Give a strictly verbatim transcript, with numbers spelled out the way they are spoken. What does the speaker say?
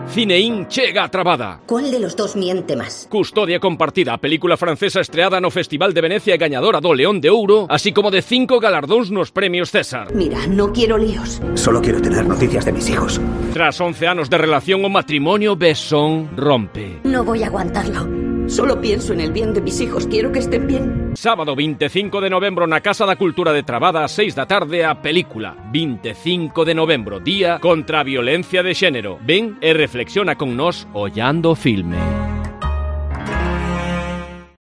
Cineín chega a trabada. ¿Cuál de los dos miente más? Custodia compartida, película francesa estreada no Festival de Venecia e gañadora do León de Ouro, así como de cinco galardóns nos premios César. Mira, no quiero líos. Solo quiero tener noticias de mis hijos. Tras once anos de relación, o matrimonio Besson rompe. No voy a aguantarlo. Solo pienso en el bien de mis hijos. Quiero que estén bien. Sábado veinticinco de novembro na Casa da Cultura de Trabada, a seis da tarde, a película veinticinco de novembro, Día contra a Violencia de Xénero. Ven e reflexiona con nós ollando o filme.